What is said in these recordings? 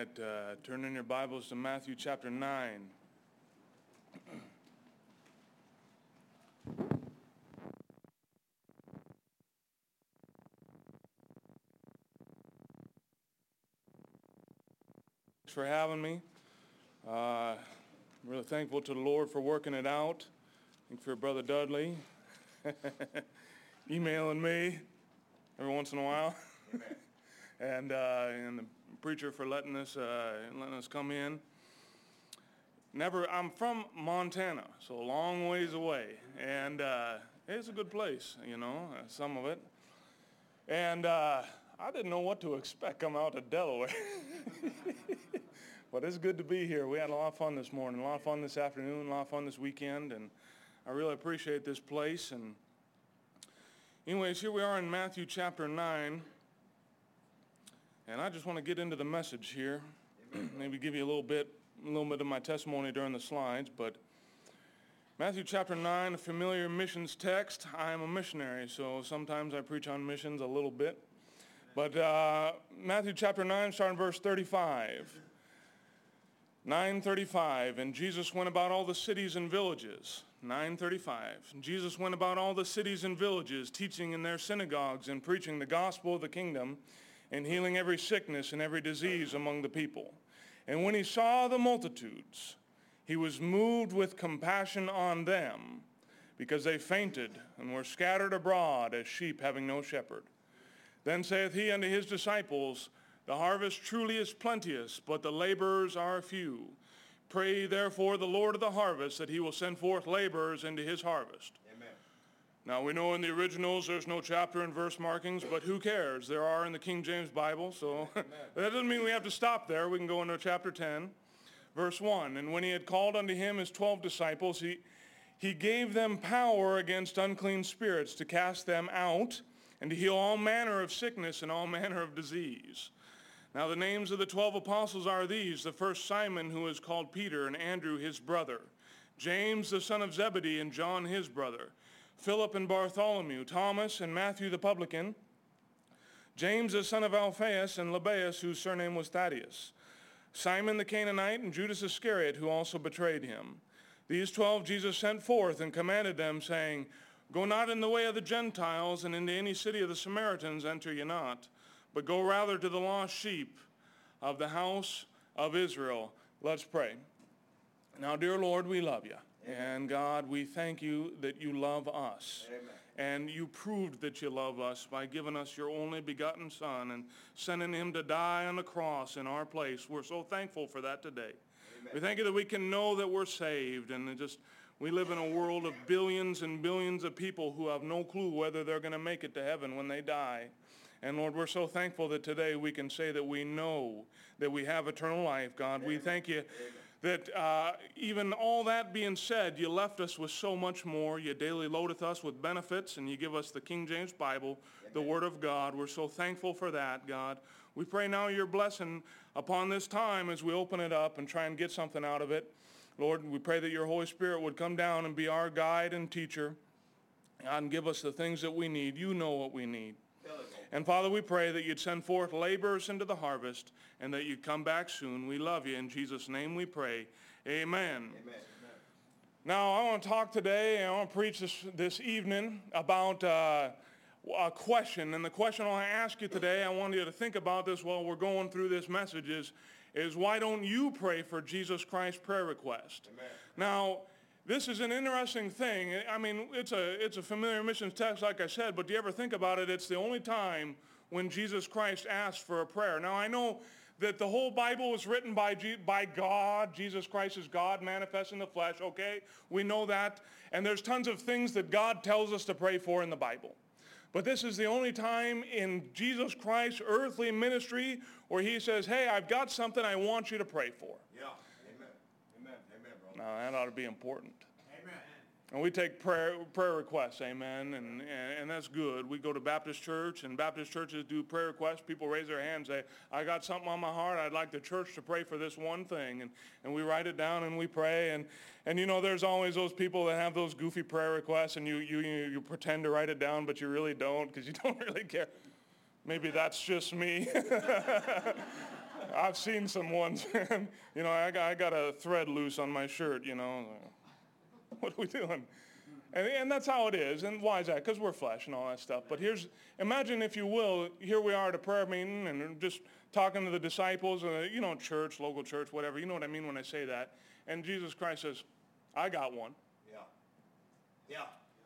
right, turn in your Bibles to Matthew chapter 9. Thanks for having me. I'm really thankful to the Lord for working it out. Thank for Brother Dudley emailing me every once in a while. and the preacher for letting us come in. I'm from Montana, so a long ways away, and it's a good place, some of it. And I didn't know what to expect coming out of Delaware, but it's good to be here. We had a lot of fun this morning, a lot of fun this afternoon, a lot of fun this weekend, and I really appreciate this place. And anyways, here we are in Matthew chapter 9. And I just want to get into the message here, maybe give you a little bit of my testimony during the slides. But Matthew chapter 9, a familiar missions text. I am a missionary, so sometimes I preach on missions a little bit. But Matthew chapter 9, starting verse 35. 9:35, and Jesus went about all the cities and villages. 9:35, Jesus went about all the cities and villages, teaching in their synagogues and preaching the gospel of the kingdom, and healing every sickness and every disease among the people. And when he saw the multitudes, he was moved with compassion on them, because they fainted and were scattered abroad as sheep having no shepherd. Then saith he unto his disciples, the harvest truly is plenteous, but the laborers are few. Pray therefore the Lord of the harvest that he will send forth laborers into his harvest. Now, we know in the originals there's no chapter and verse markings, but who cares? There are in the King James Bible, so that doesn't mean we have to stop there. We can go into chapter 10, verse 1. And when he had called unto him his 12 disciples, he gave them power against unclean spirits to cast them out and to heal all manner of sickness and all manner of disease. Now, the names of the 12 apostles are these: the first Simon, who is called Peter, and Andrew his brother, James the son of Zebedee, and John his brother, Philip and Bartholomew, Thomas and Matthew the publican, James the son of Alphaeus, and Lebbaeus, whose surname was Thaddeus, Simon the Canaanite, and Judas Iscariot, who also betrayed him. These 12 Jesus sent forth and commanded them, saying, Go not in the way of the Gentiles, and into any city of the Samaritans enter ye not, but go rather to the lost sheep of the house of Israel. Let's pray. Now, dear Lord, we love you. And God, we thank you that you love us. Amen. And you proved that you love us by giving us your only begotten Son and sending him to die on the cross in our place. We're so thankful for that today. Amen. We thank you that we can know that we're saved, and we live in a world of billions and billions of people who have no clue whether they're going to make it to heaven when they die. And Lord, we're so thankful that today we can say that we know that we have eternal life, God. Amen. We thank you. Amen. That even all that being said, you left us with so much more. You daily loadeth us with benefits, and you give us the King James Bible, the Word of God. We're so thankful for that, God. We pray now your blessing upon this time as we open it up and try and get something out of it. Lord, we pray that your Holy Spirit would come down and be our guide and teacher, God, and give us the things that we need. You know what we need. And Father, we pray that you'd send forth laborers into the harvest and that you'd come back soon. We love you. In Jesus' name we pray. Amen. Amen. Now, I want to talk today, I want to preach this evening about a question. And the question I want to ask you today, I want you to think about this while we're going through this message, is why don't you pray for Jesus Christ's prayer request? Amen. Now, this is an interesting thing. I mean, it's a familiar missions text, like I said, but do you ever think about it? It's the only time when Jesus Christ asked for a prayer. Now, I know that the whole Bible was written by God. Jesus Christ is God manifest in the flesh, okay? We know that. And there's tons of things that God tells us to pray for in the Bible. But this is the only time in Jesus Christ's earthly ministry where he says, hey, I've got something I want you to pray for. Yeah. Now, that ought to be important. Amen. And we take prayer requests, amen, and that's good. We go to Baptist church, and Baptist churches do prayer requests. People raise their hands and say, I got something on my heart. I'd like the church to pray for this one thing. And we write it down and we pray. And you know, there's always those people that have those goofy prayer requests, and you pretend to write it down, but you really don't because you don't really care. Maybe that's just me. I've seen some ones, you know, I got a thread loose on my shirt, you know. What are we doing? And that's how it is. And why is that? Because we're flesh and all that stuff. But imagine if you will, here we are at a prayer meeting and just talking to the disciples, you know, church, local church, whatever. You know what I mean when I say that. And Jesus Christ says, I got one. Yeah. Yeah.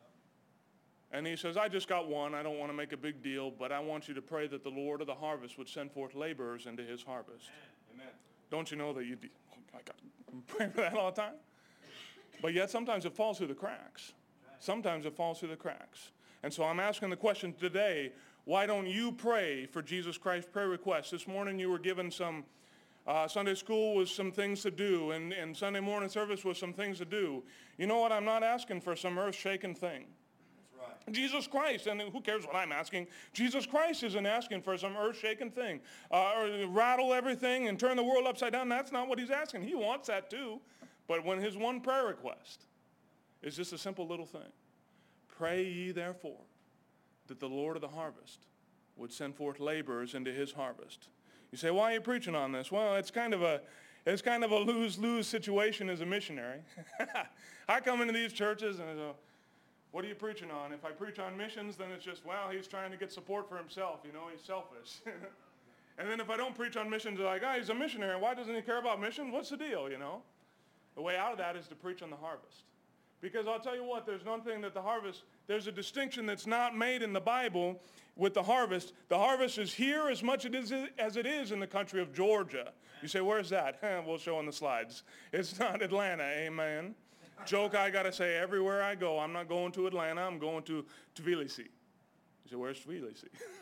And he says, I just got one. I don't want to make a big deal, but I want you to pray that the Lord of the harvest would send forth laborers into his harvest. Amen. Don't you know that I got to pray for that all the time? But yet sometimes it falls through the cracks. Sometimes it falls through the cracks. And so I'm asking the question today, why don't you pray for Jesus Christ prayer requests? This morning you were given some, Sunday school was some things to do, and Sunday morning service was some things to do. You know what? I'm not asking for some earth-shaking thing. Right. Jesus Christ, and who cares what I'm asking? Jesus Christ isn't asking for some earth-shaking thing. Or rattle everything and turn the world upside down. That's not what he's asking. He wants that too. But when his one prayer request is just a simple little thing. Pray ye therefore that the Lord of the harvest would send forth laborers into his harvest. You say, why are you preaching on this? Well, it's kind of a lose-lose situation as a missionary. I come into these churches and I go, what are you preaching on? If I preach on missions, then it's just, well, he's trying to get support for himself. You know, he's selfish. And then if I don't preach on missions, they're like, he's a missionary. Why doesn't he care about missions? What's the deal, you know? The way out of that is to preach on the harvest. Because I'll tell you what, there's one thing that there's a distinction that's not made in the Bible with the harvest. The harvest is here as much as it is in the country of Georgia. You say, where's that? We'll show on the slides. It's not Atlanta, amen. Joke I got to say everywhere I go, I'm not going to Atlanta, I'm going to Tbilisi. You say, where's Tbilisi?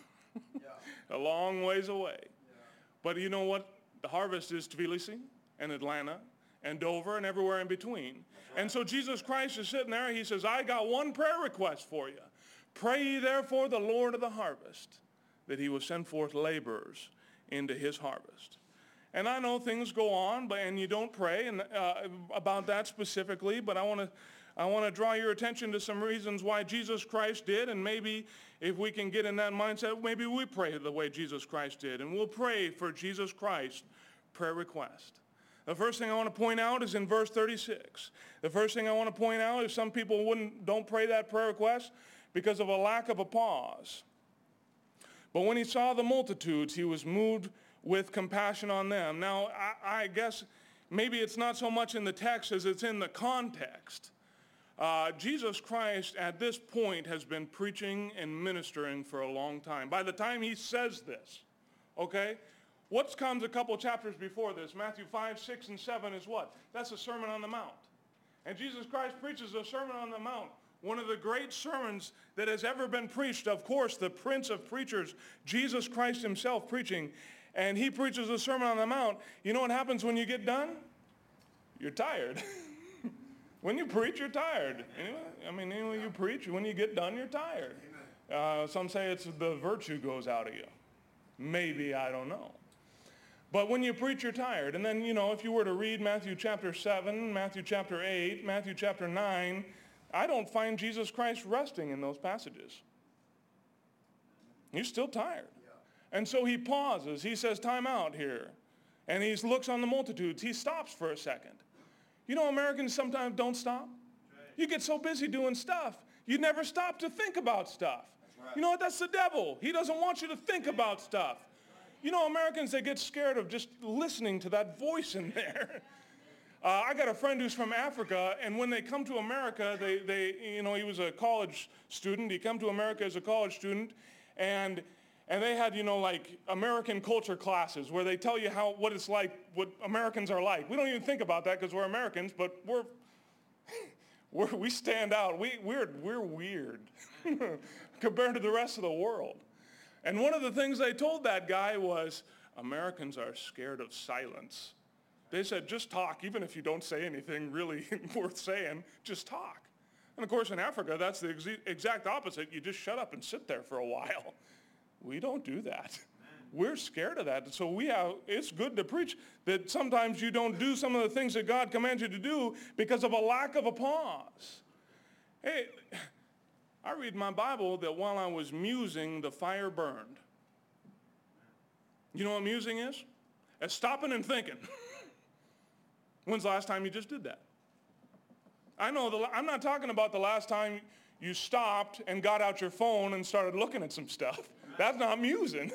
A long ways away. But you know what? The harvest is Tbilisi and Atlanta and Dover and everywhere in between. And so Jesus Christ is sitting there. He says, I got one prayer request for you. Pray ye therefore the Lord of the harvest that he will send forth laborers into his harvest. And I know things go on, and you don't pray about that specifically, but I want to draw your attention to some reasons why Jesus Christ did, and maybe if we can get in that mindset, maybe we pray the way Jesus Christ did, and we'll pray for Jesus Christ's prayer request. The first thing I want to point out is in verse 36. The first thing I want to point out is some people don't pray that prayer request because of a lack of a pause. But when he saw the multitudes, he was moved with compassion on them. Now, I guess maybe it's not so much in the text as it's in the context. Jesus Christ at this point has been preaching and ministering for a long time. By the time he says this, okay, what comes a couple chapters before this? Matthew 5, 6, and 7 is what? That's the Sermon on the Mount. And Jesus Christ preaches the Sermon on the Mount, one of the great sermons that has ever been preached. Of course, the Prince of Preachers, Jesus Christ himself preaching. And he preaches the Sermon on the Mount. You know what happens when you get done? You're tired. When you preach, you're tired. Anyway you preach, when you get done, you're tired. Some say it's the virtue goes out of you. Maybe, I don't know. But when you preach, you're tired. And then, if you were to read Matthew chapter 7, Matthew chapter 8, Matthew chapter 9, I don't find Jesus Christ resting in those passages. He's still tired. And so he pauses. He says, time out here. And he looks on the multitudes. He stops for a second. Americans sometimes don't stop. You get so busy doing stuff, you never stop to think about stuff. You know what? That's the devil. He doesn't want you to think about stuff. Americans, they get scared of just listening to that voice in there. I got a friend who's from Africa, and when they come to America, he was a college student. He come to America as a college student, and they had, like American culture classes where they tell you what it's like, what Americans are like. We don't even think about that because we're Americans, but we stand out. We're weird compared to the rest of the world. And one of the things they told that guy was, Americans are scared of silence. They said, just talk. Even if you don't say anything really worth saying, just talk. And of course, in Africa, that's the exact opposite. You just shut up and sit there for a while. We don't do that. We're scared of that. So it's good to preach that sometimes you don't do some of the things that God commands you to do because of a lack of a pause. Hey, I read in my Bible that while I was musing, the fire burned. You know what musing is? as stopping and thinking. When's the last time you just did that? I'm not talking about the last time you stopped and got out your phone and started looking at some stuff. That's not musing.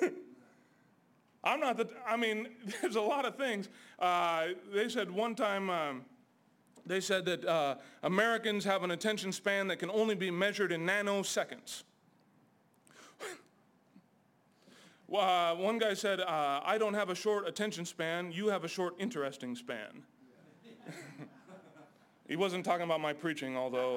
There's a lot of things. They said one time, they said that Americans have an attention span that can only be measured in nanoseconds. One guy said, I don't have a short attention span, you have a short interesting span. He wasn't talking about my preaching, although,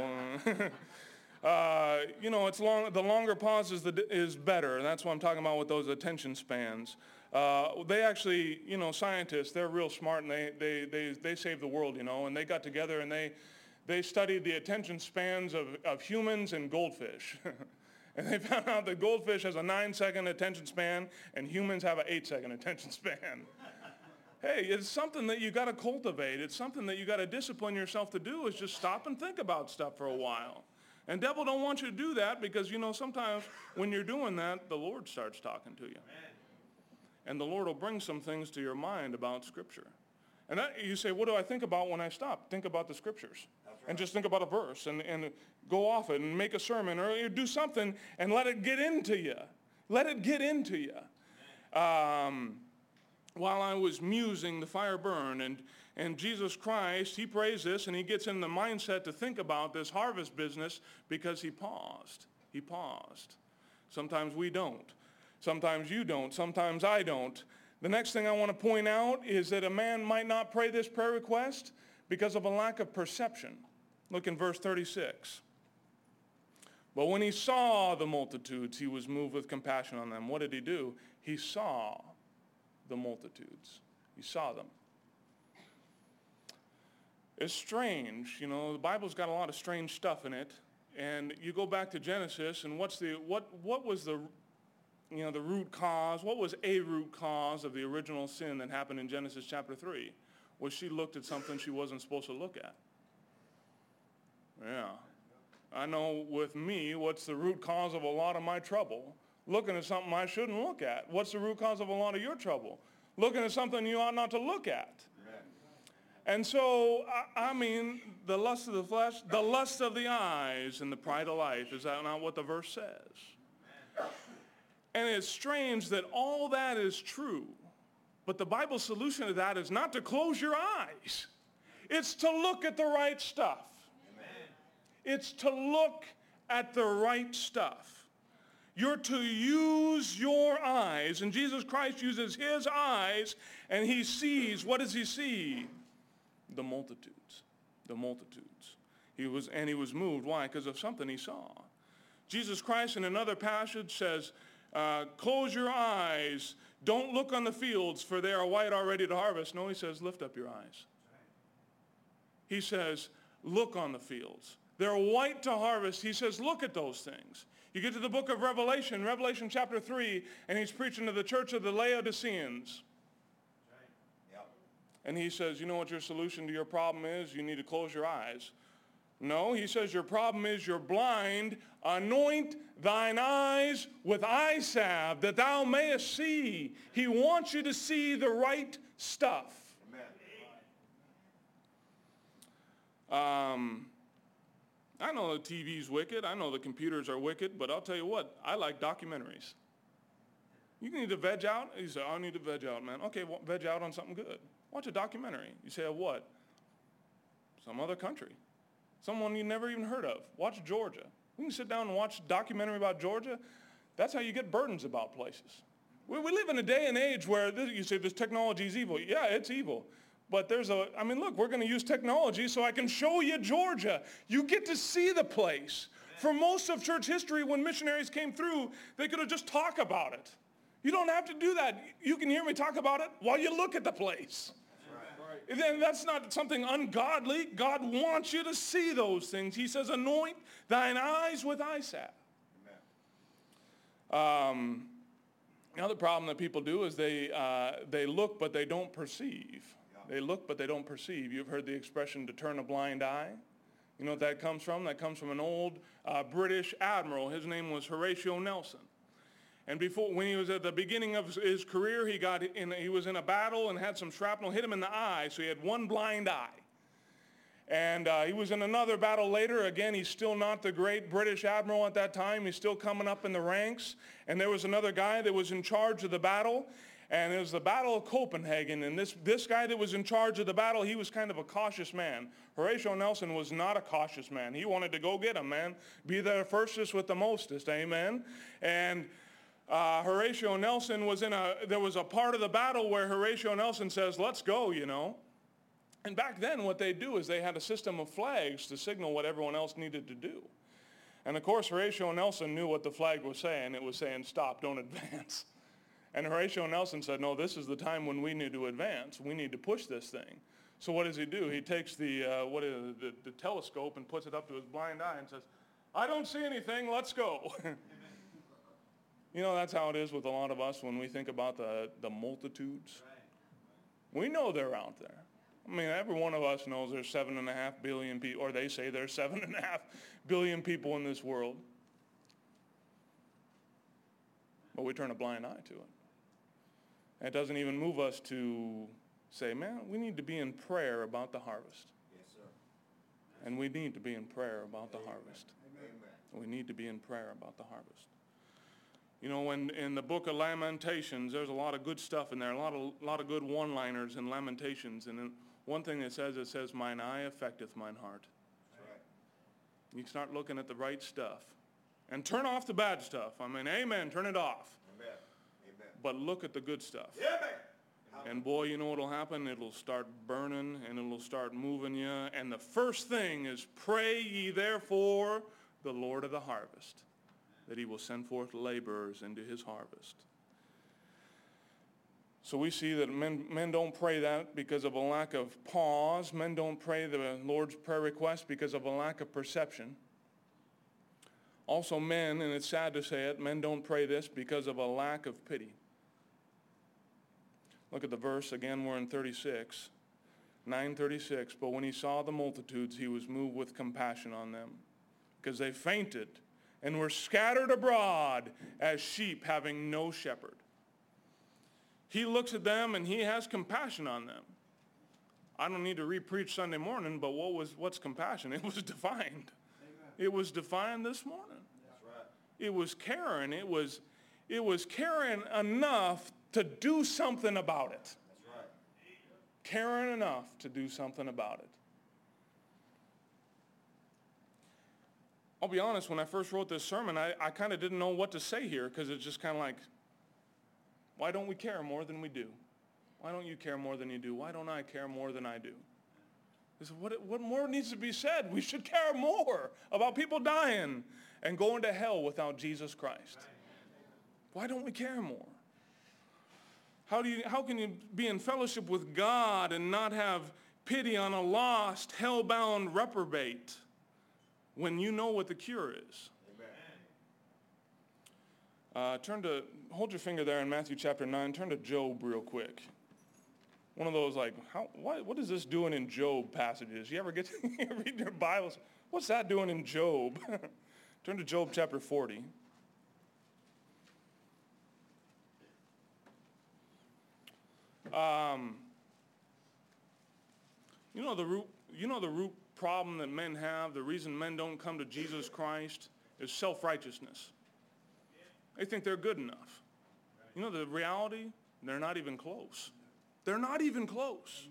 it's long. The longer pause is better. And that's what I'm talking about with those attention spans. They actually, scientists, they're real smart, and they saved the world, and they got together and they studied the attention spans of humans and goldfish. And they found out that goldfish has a 9-second attention span and humans have an 8-second attention span. Hey, it's something that you got to cultivate. It's something that you got to discipline yourself to do, is just stop and think about stuff for a while. And devil don't want you to do that because, sometimes when you're doing that, the Lord starts talking to you. And the Lord will bring some things to your mind about Scripture. And you say, what do I think about when I stop? Think about the Scriptures. Right. And just think about a verse and go off it and make a sermon or do something and let it get into you. Let it get into you. While I was musing, the fire burned, and Jesus Christ, he prays this, and he gets in the mindset to think about this harvest business because he paused. He paused. Sometimes we don't. Sometimes you don't. Sometimes I don't. The next thing I want to point out is that a man might not pray this prayer request because of a lack of perception. Look in verse 36. But when he saw the multitudes, he was moved with compassion on them. What did he do? He saw the multitudes. He saw them. It's strange, the Bible's got a lot of strange stuff in it, and you go back to Genesis, and what was the root cause? What was a root cause of the original sin that happened in Genesis chapter 3? Was she looked at something she wasn't supposed to look at. Yeah. I know with me, what's the root cause of a lot of my trouble? Looking at something I shouldn't look at. What's the root cause of a lot of your trouble? Looking at something you ought not to look at. And so, the lust of the flesh, the lust of the eyes, and the pride of life. Is that not what the verse says? And it's strange that all that is true. But the Bible's solution to that is not to close your eyes. It's to look at the right stuff. It's to look at the right stuff. You're to use your eyes. And Jesus Christ uses his eyes, and he sees. What does he see? The multitudes. The multitudes. He was moved. Why? Because of something he saw. Jesus Christ in another passage says, close your eyes. Don't look on the fields, for they are white already to harvest. No, he says, lift up your eyes. He says, look on the fields. They're white to harvest. He says, look at those things. You get to the book of Revelation chapter 3, and he's preaching to the church of the Laodiceans. Yep. And he says, you know what your solution to your problem is? You need to close your eyes. No, he says your problem is you're blind. Anoint thine eyes with eye salve that thou mayest see. He wants you to see the right stuff. Amen. I know the TV's wicked. I know the computers are wicked, but I'll tell you what, I like documentaries. You need to veg out? You say, I need to veg out, man. Okay, well, veg out on something good. Watch a documentary. You say, of what? Some other country. Someone you never even heard of. Watch Georgia. You can sit down and watch a documentary about Georgia. That's how you get burdens about places. We live in a day and age where you say this technology is evil. Yeah, it's evil. But look, we're going to use technology so I can show you Georgia. You get to see the place. For most of church history, when missionaries came through, they could have just talked about it. You don't have to do that. You can hear me talk about it while you look at the place. Right. Then that's not something ungodly. God wants you to see those things. He says, anoint thine eyes with eye salve. The other problem that people do is they look, but they don't perceive. They look, but they don't perceive. You've heard the expression to turn a blind eye. You know what that comes from? That comes from an old British admiral. His name was Horatio Nelson. And when he was at the beginning of his career, he was in a battle and had some shrapnel hit him in the eye, so he had one blind eye. And he was in another battle later. Again, he's still not the great British admiral at that time. He's still coming up in the ranks. And there was another guy that was in charge of the battle. And it was the Battle of Copenhagen. And this guy that was in charge of the battle, he was kind of a cautious man. Horatio Nelson was not a cautious man. He wanted to go get him, man. Be the firstest with the mostest, amen? And Horatio Nelson there was a part of the battle where Horatio Nelson says, let's go, you know. And back then what they do is they had a system of flags to signal what everyone else needed to do. And of course Horatio Nelson knew what the flag was saying. It was saying, stop, don't advance. And Horatio Nelson said, no, this is the time when we need to advance. We need to push this thing. So what does he do? He takes the telescope and puts it up to his blind eye and says, I don't see anything, let's go. You know, that's how it is with a lot of us when we think about the multitudes. We know they're out there. I mean, every one of us knows there's 7.5 billion people, or they say there's 7.5 billion people in this world. But we turn a blind eye to it. And it doesn't even move us to say, man, we need to be in prayer about the harvest. Yes, sir. And we need to be in prayer about the harvest. Amen. We need to be in prayer about the harvest. You know, in the book of Lamentations, there's a lot of good stuff in there, a lot of good one-liners in Lamentations. And one thing it says, mine eye affecteth mine heart. That's right. You start looking at the right stuff. And turn off the bad stuff. I mean, amen, turn it off. Amen. Amen. But look at the good stuff. Amen. And boy, you know what'll happen? It'll start burning and it'll start moving you. And the first thing is, pray ye therefore the Lord of the harvest, that he will send forth laborers into his harvest. So we see that men don't pray that because of a lack of pause. Men don't pray the Lord's Prayer request because of a lack of perception. Also men, and it's sad to say it, men don't pray this because of a lack of pity. Look at the verse again, we're in 36, 9:36. But when he saw the multitudes, he was moved with compassion on them, because they fainted and were scattered abroad as sheep having no shepherd. He looks at them and he has compassion on them. I don't need to re-preach Sunday morning, but what's compassion? It was defined. It was defined this morning. That's right. It was caring. It was caring enough to do something about it. That's right. Caring enough to do something about it. I'll be honest, when I first wrote this sermon, I kind of didn't know what to say here, because it's just kind of like, why don't we care more than we do? Why don't you care more than you do? Why don't I care more than I do? I said, what more needs to be said? We should care more about people dying and going to hell without Jesus Christ. Why don't we care more? How can you be in fellowship with God and not have pity on a lost, hell-bound reprobate when you know what the cure is? Hold your finger there in Matthew chapter 9. Turn to Job real quick. One of those like, what is this doing in Job passages? You ever get to read your Bibles? What's that doing in Job? Turn to Job chapter 40. You know the root problem that men have, the reason men don't come to Jesus Christ is self-righteousness. They think they're good enough. You know the reality? They're not even close. They're not even close.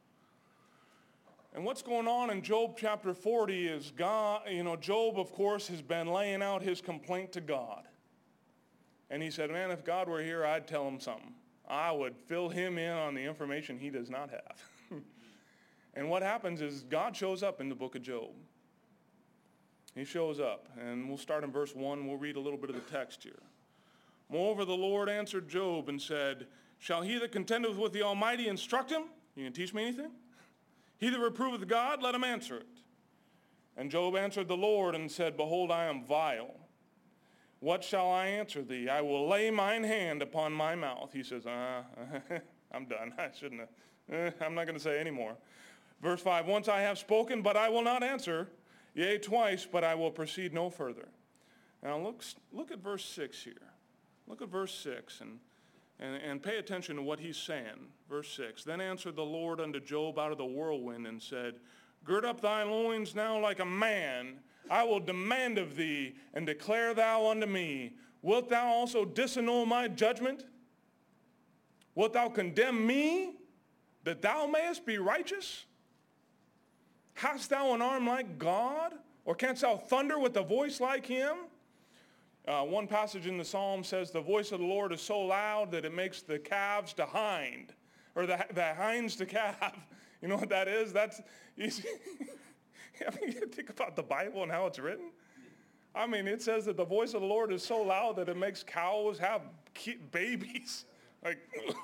And what's going on in Job chapter 40 is God, Job, of course, has been laying out his complaint to God. And he said, man, if God were here, I'd tell him something. I would fill him in on the information he does not have. And what happens is God shows up in the book of Job. He shows up. And we'll start in verse 1. We'll read a little bit of the text here. Moreover, the Lord answered Job and said, shall he that contendeth with the Almighty instruct him? You can teach me anything? He that reproveth God, let him answer it. And Job answered the Lord and said, behold, I am vile. What shall I answer thee? I will lay mine hand upon my mouth. He says, I'm done. I shouldn't have. I'm not going to say any more. Verse 5, once I have spoken, but I will not answer. Yea, twice, but I will proceed no further. Now look at verse 6 here. Look at verse 6 and pay attention to what he's saying. Verse 6, then answered the Lord unto Job out of the whirlwind and said, gird up thy loins now like a man. I will demand of thee, and declare thou unto me, wilt thou also disannul my judgment? Wilt thou condemn me, that thou mayest be righteous? Hast thou an arm like God? Or canst thou thunder with a voice like him? One passage in the Psalm says, the voice of the Lord is so loud that it makes the calves to hind, or the hinds to calf. You know what that is? That's easy. I mean, you think about the Bible and how it's written. I mean, it says that the voice of the Lord is so loud that it makes cows have babies. Like,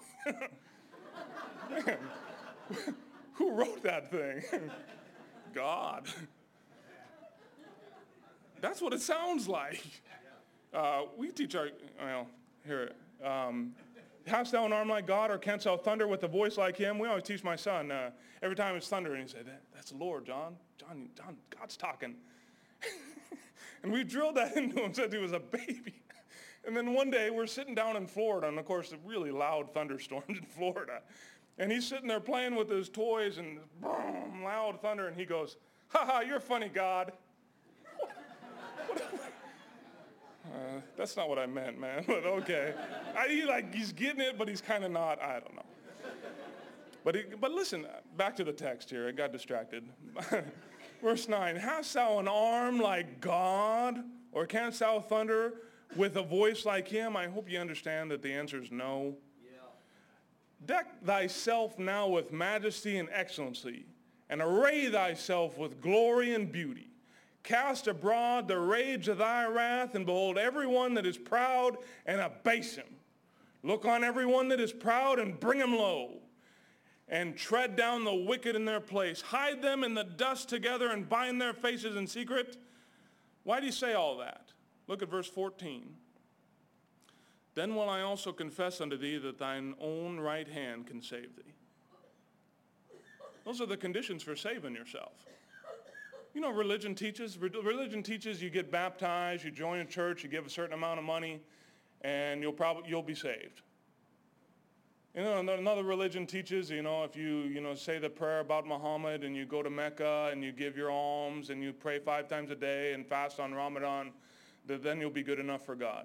man, who wrote that thing? God. That's what it sounds like. We teach our, well, here, hast thou an arm like God, or canst thou thunder with a voice like him? We always teach my son, every time it's thundering, he said, that's the Lord, John, God's talking. And we drilled that into him since he was a baby. And then one day we're sitting down in Florida, and of course, really loud thunderstorms in Florida. And he's sitting there playing with his toys, and boom, loud thunder, and he goes, ha ha, you're funny, God. That's not what I meant, man, but okay. He's getting it, but he's kind of not. I don't know. But listen, back to the text here. I got distracted. Verse 9, hast thou an arm like God, or canst thou thunder with a voice like him? I hope you understand that the answer is no. Yeah. Deck thyself now with majesty and excellency, and array thyself with glory and beauty. Cast abroad the rage of thy wrath, and behold everyone that is proud, and abase him. Look on everyone that is proud, and bring him low. And tread down the wicked in their place. Hide them in the dust together, and bind their faces in secret. Why do you say all that? Look at verse 14. Then will I also confess unto thee that thine own right hand can save thee. Those are the conditions for saving yourself. You know, religion teaches you get baptized, you join a church, you give a certain amount of money, and you'll be saved. You know, another religion teaches, if you say the prayer about Muhammad, and you go to Mecca and you give your alms and you pray 5 times a day and fast on Ramadan, that then you'll be good enough for God.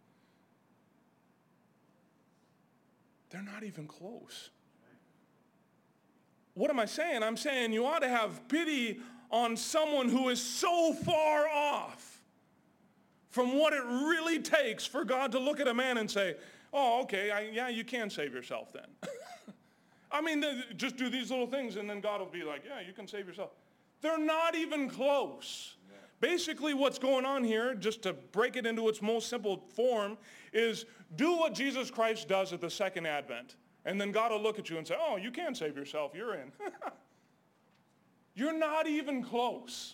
They're not even close. What am I saying? I'm saying you ought to have pity on someone who is so far off from what it really takes for God to look at a man and say, oh, okay, you can save yourself then. I mean, just do these little things and then God will be like, yeah, you can save yourself. They're not even close. Yeah. Basically what's going on here, just to break it into its most simple form, is do what Jesus Christ does at the second advent. And then God will look at you and say, oh, you can save yourself. You're in. You're not even close.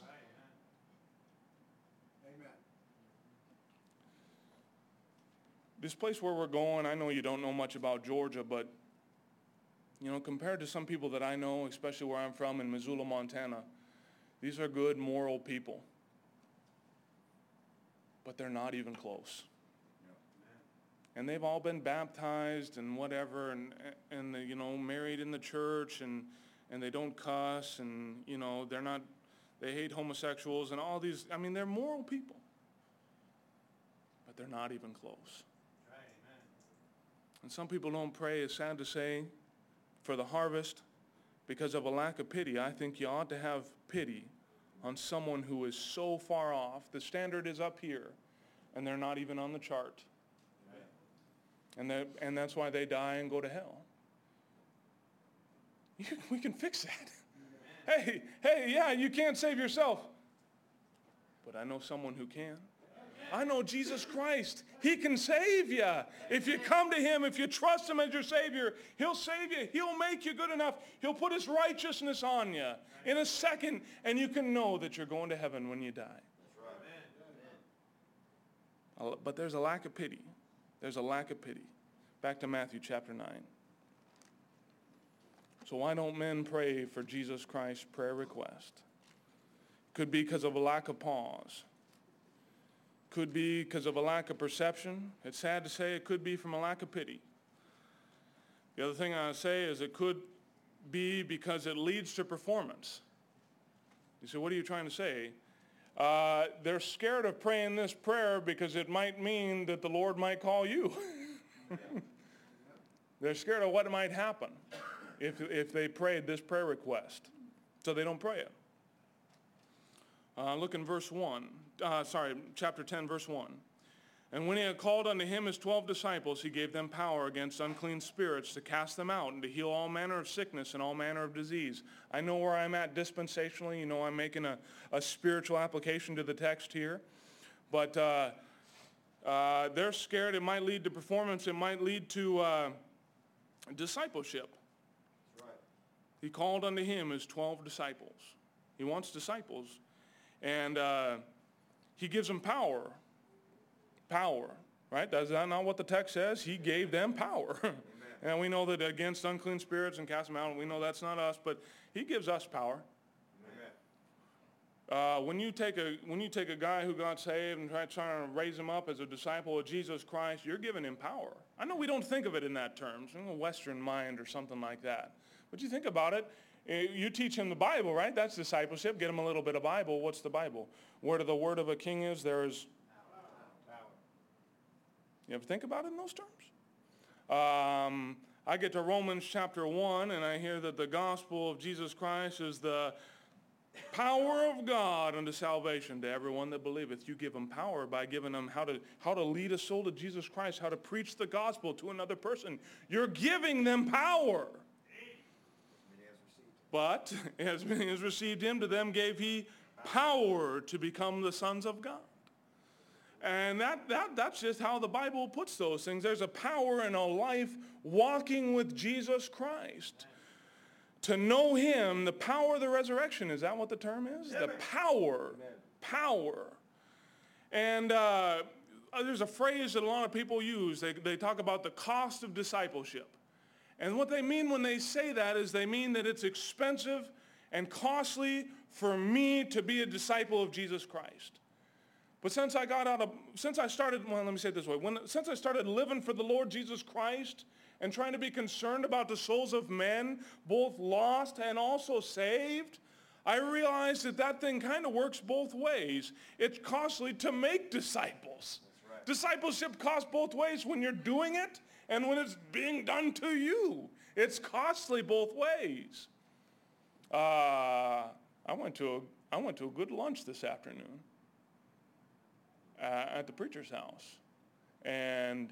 Amen. This place where we're going, I know you don't know much about Georgia, but, compared to some people that I know, especially where I'm from in Missoula, Montana, these are good, moral people. But they're not even close. And they've all been baptized and whatever, and married in the church, and they don't cuss, and, they hate homosexuals and all these. I mean, they're moral people. But they're not even close. Right, amen. And some people don't pray, it's sad to say, for the harvest because of a lack of pity. I think you ought to have pity on someone who is so far off. The standard is up here, and they're not even on the chart. Right. And that's why they die and go to hell. We can fix that. Hey, yeah, you can't save yourself. But I know someone who can. I know Jesus Christ. He can save you. If you come to him, if you trust him as your Savior, he'll save you. He'll make you good enough. He'll put his righteousness on you in a second, and you can know that you're going to heaven when you die. But there's a lack of pity. There's a lack of pity. Back to Matthew chapter 9. So why don't men pray for Jesus Christ's prayer request? Could be because of a lack of pause. Could be because of a lack of perception. It's sad to say it could be from a lack of pity. The other thing I would say is it could be because it leads to performance. You say, what are you trying to say? They're scared of praying this prayer because it might mean that the Lord might call you. They're scared of what might happen if they prayed this prayer request. So they don't pray it. Look in chapter 10, verse 1. And when he had called unto him his 12 disciples, he gave them power against unclean spirits to cast them out and to heal all manner of sickness and all manner of disease. I know where I'm at dispensationally. You know, I'm making a spiritual application to the text here. But they're scared it might lead to performance. It might lead to discipleship. That's right. He called unto him his 12 disciples. He wants disciples. And he gives them power. Power, right? Is that not what the text says? He gave them power. And we know that against unclean spirits and cast them out, we know that's not us, but he gives us power. When you take a guy who got saved and trying to raise him up as a disciple of Jesus Christ, you're giving him power. I know we don't think of it in that terms, in a Western mind or something like that. But you think about it, you teach him the Bible, right? That's discipleship. Get him a little bit of Bible. What's the Bible? Where the word of a king is, there is... You ever think about it in those terms? I get to Romans chapter 1, and I hear that the gospel of Jesus Christ is the power of God unto salvation to everyone that believeth. You give them power by giving them how to lead a soul to Jesus Christ, how to preach the gospel to another person. You're giving them power. But as many as received him, to them gave he power to become the sons of God. And that's just how the Bible puts those things. There's a power in a life walking with Jesus Christ. To know him, the power of the resurrection. Is that what the term is? The power. Power. And there's a phrase that a lot of people use. They talk about the cost of discipleship. And what they mean when they say that is they mean that it's expensive and costly for me to be a disciple of Jesus Christ. But since I started living for the Lord Jesus Christ and trying to be concerned about the souls of men, both lost and also saved, I realized that thing kind of works both ways. It's costly to make disciples. That's right. Discipleship costs both ways when you're doing it and when it's being done to you. It's costly both ways. I went to a good lunch this afternoon. At the preacher's house, and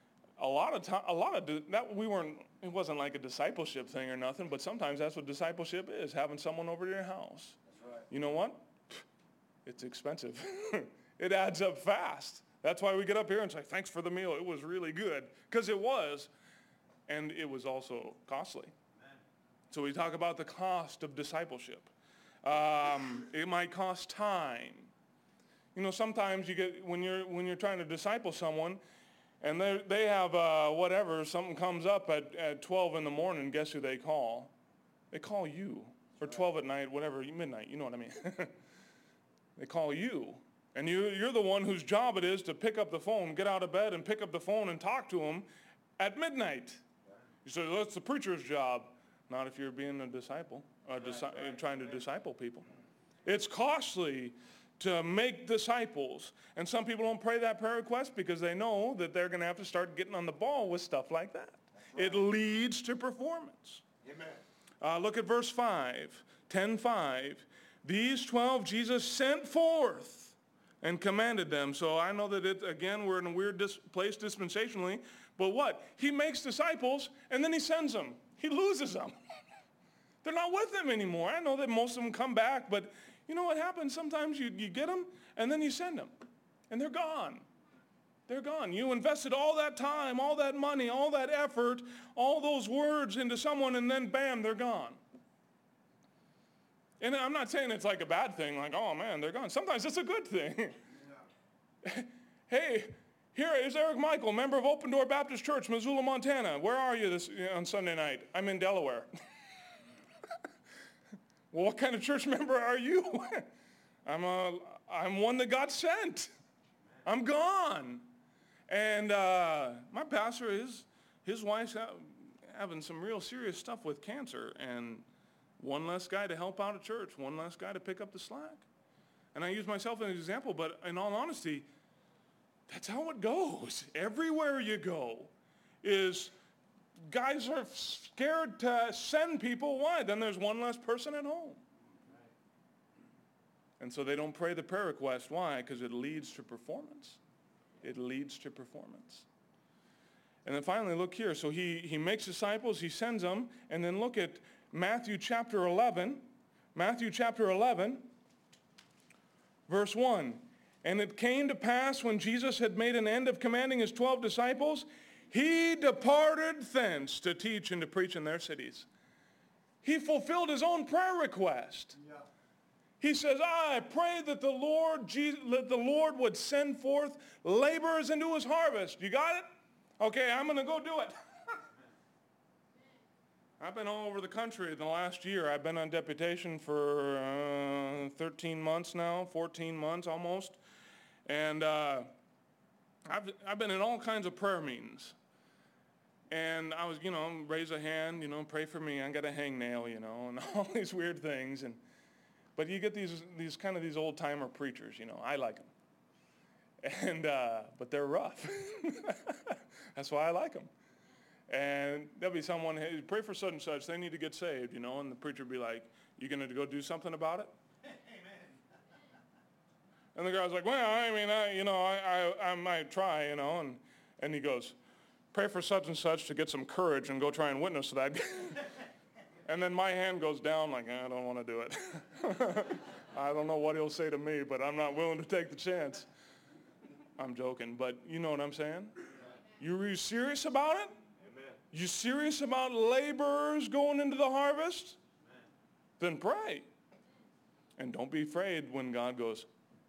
it wasn't like a discipleship thing or nothing, but sometimes that's what discipleship is, having someone over to your house. That's right. You know what? It's expensive. It adds up fast. That's why we get up here and say, thanks for the meal. It was really good, because it was, and it was also costly. Amen. So we talk about the cost of discipleship. It might cost time. You know, sometimes you get, when you're trying to disciple someone, and they have something comes up at 12 in the morning, guess who they call? They call you. Or 12 at night, whatever, midnight, you know what I mean. They call you. And you're the one whose job it is to pick up the phone, get out of bed and pick up the phone and talk to them at midnight. You say, that's the preacher's job. Not if you're being a disciple, trying to disciple people. It's costly to make disciples. And some people don't pray that prayer request because they know that they're going to have to start getting on the ball with stuff like that. Right. It leads to performance. Amen. Look at verse 5, 10:5. These 12 Jesus sent forth and commanded them. So I know that, we're in a weird place dispensationally, but what? He makes disciples and then he sends them. He loses them. They're not with him anymore. I know that most of them come back, but you know what happens? Sometimes you get them, and then you send them, and they're gone. They're gone. You invested all that time, all that money, all that effort, all those words into someone, and then bam, they're gone. And I'm not saying it's like a bad thing, like, oh man, they're gone. Sometimes it's a good thing. Hey, here is Eric Michael, member of Open Door Baptist Church, Missoula, Montana. Where are you on Sunday night? I'm in Delaware. Well, what kind of church member are you? I'm one that got sent. I'm gone. And my pastor, his wife's having some real serious stuff with cancer, and one less guy to help out at church, one less guy to pick up the slack. And I use myself as an example, but in all honesty, that's how it goes. Everywhere you go is guys are scared to send people. Why? Then there's one less person at home. And so they don't pray the prayer request. Why? Because it leads to performance. It leads to performance. And then finally, look here. So he makes disciples, he sends them, and then look at Matthew chapter 11. Matthew chapter 11, verse 1. And it came to pass when Jesus had made an end of commanding his 12 disciples, he departed thence to teach and to preach in their cities. He fulfilled his own prayer request. Yeah. He says, I pray that the Lord would send forth laborers into his harvest. You got it? Okay, I'm going to go do it. I've been all over the country the last year. I've been on deputation for 13 months now, 14 months almost. And I've been in all kinds of prayer meetings. And I was, raise a hand, pray for me. I got a hangnail, and all these weird things. But you get these kind of these old timer preachers, I like them. And but they're rough. That's why I like them. And there'll be someone, hey, pray for such and such. They need to get saved, and the preacher will be like, you going to go do something about it? Amen. And the guy's like, well, I might try, and he goes, pray for such and such to get some courage and go try and witness to that. And then my hand goes down like, I don't want to do it. I don't know what he'll say to me, but I'm not willing to take the chance. I'm joking, but you know what I'm saying? You serious about it? Amen. You serious about laborers going into the harvest? Amen. Then pray. And don't be afraid when God goes,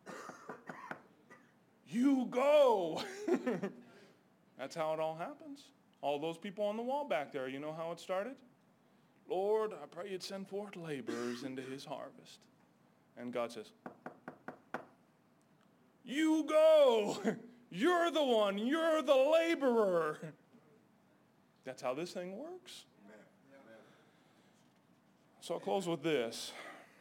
you go. That's how it all happens. All those people on the wall back there, you know how it started? Lord, I pray you'd send forth laborers into his harvest. And God says, you go. You're the one. You're the laborer. That's how this thing works. Amen. So I'll close with this.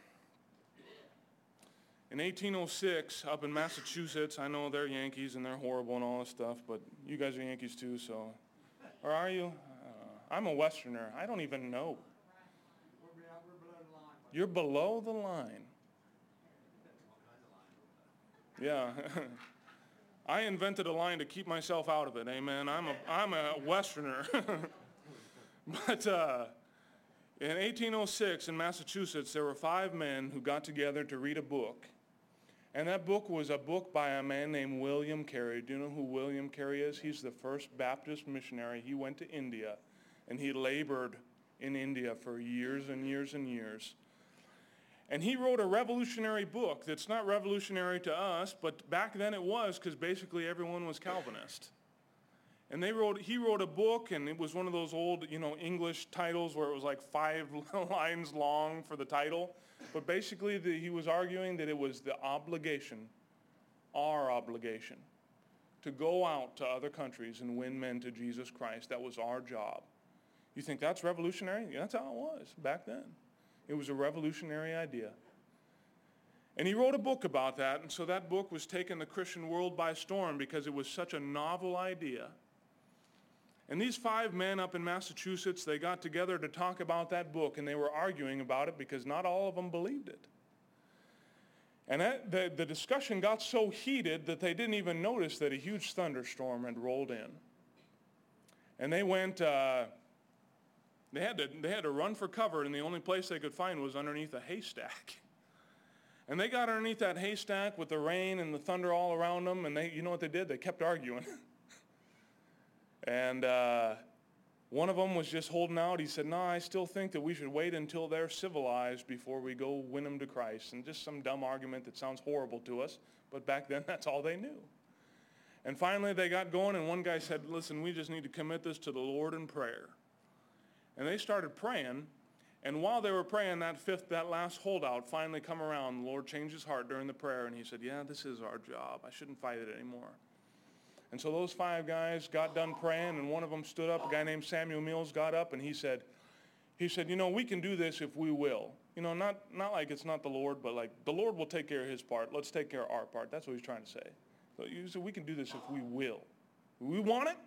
In 1806, up in Massachusetts, I know they're Yankees and they're horrible and all this stuff, but you guys are Yankees too, so. Or are you? I'm a Westerner. I don't even know. You're below the line. Yeah. I invented a line to keep myself out of it, amen. I'm a Westerner. But in 1806 in Massachusetts, there were 5 men who got together to read a book. And that book was a book by a man named William Carey. Do you know who William Carey is? He's the first Baptist missionary. He went to India, and he labored in India for years and years and years. And he wrote a revolutionary book that's not revolutionary to us, but back then it was, because basically everyone was Calvinist. And he wrote a book, and it was one of those old, English titles where it was like 5 lines long for the title. But basically he was arguing that it was the obligation, our obligation, to go out to other countries and win men to Jesus Christ. That was our job. You think that's revolutionary? Yeah, that's how it was back then. It was a revolutionary idea. And he wrote a book about that, and so that book was taking the Christian world by storm because it was such a novel idea. And these 5 men up in Massachusetts, they got together to talk about that book, and they were arguing about it because not all of them believed it. And the discussion got so heated that they didn't even notice that a huge thunderstorm had rolled in. And they went, they had to run for cover, and the only place they could find was underneath a haystack. And they got underneath that haystack with the rain and the thunder all around them, and you know what they did? They kept arguing. And one of them was just holding out. He said, no, I still think that we should wait until they're civilized before we go win them to Christ. And just some dumb argument that sounds horrible to us, but back then that's all they knew. And finally they got going, and one guy said, listen, we just need to commit this to the Lord in prayer. And they started praying, And while they were praying, that last holdout finally come around. The Lord changed his heart during the prayer, and he said, yeah, this is our job. I shouldn't fight it anymore. And so those 5 guys got done praying, and one of them stood up. A guy named Samuel Mills got up, and he said, we can do this if we will. Not like it's not the Lord, but like the Lord will take care of his part. Let's take care of our part. That's what he's trying to say. So he said, we can do this if we will. We want it.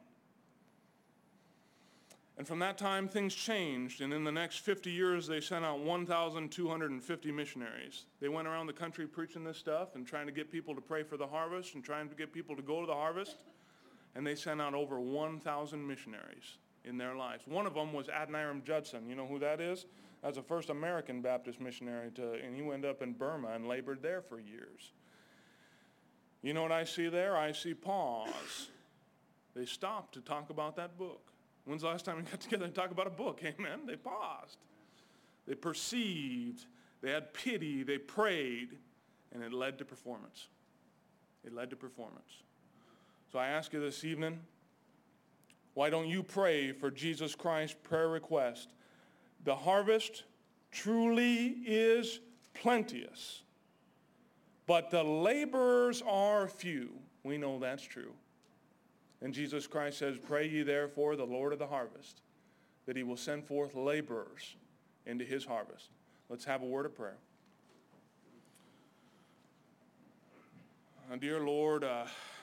And from that time, things changed. And in the next 50 years, they sent out 1,250 missionaries. They went around the country preaching this stuff and trying to get people to pray for the harvest and trying to get people to go to the harvest. And they sent out over 1,000 missionaries in their lives. One of them was Adoniram Judson. You know who that is? That's the first American Baptist missionary, and he went up in Burma and labored there for years. You know what I see there? I see pause. They stopped to talk about that book. When's the last time we got together and talk about a book? Amen. They paused. They perceived. They had pity. They prayed. And it led to performance. It led to performance. So I ask you this evening, why don't you pray for Jesus Christ's prayer request? The harvest truly is plenteous, but the laborers are few. We know that's true. And Jesus Christ says, pray ye therefore the Lord of the harvest, that he will send forth laborers into his harvest. Let's have a word of prayer. Dear Lord,